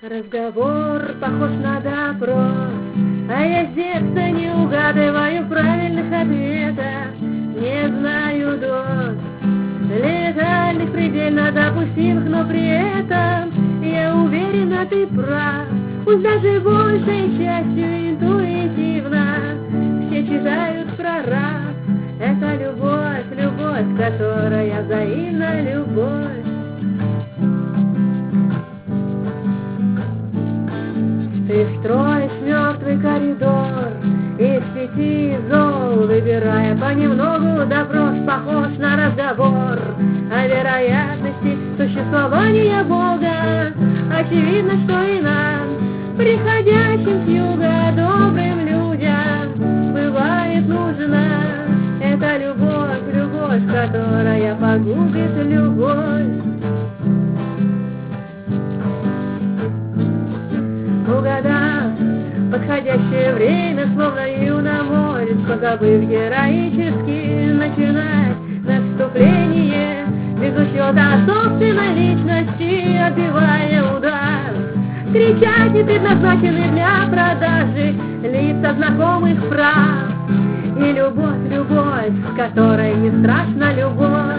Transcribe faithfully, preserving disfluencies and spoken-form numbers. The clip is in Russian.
Разговор похож на допрос, а я с детства не угадываю правильных ответов. Не знаю доз летальных, предельно допустимых, но при этом я уверена, ты прав. Пусть даже большей частью интуитивно все читают про рак. Это любовь, любовь, которая взаимна, любовь. Ты строишь мертвый коридор из пяти зол, выбирая понемногу. Допрос похож на разговор о вероятности существования Бога. Очевидно, что и нам, приходящим с юга, добрым людям, бывает нужна эта любовь, любовь, которая погубит любовь. Угадав подходящее время, словно юноморец, позабыв героически начинать наступление, без учета собственной личности, отбивая удар. Кричать предназначены для продажи лица знакомых прав. И любовь, любовь, с которой не страшна любовь.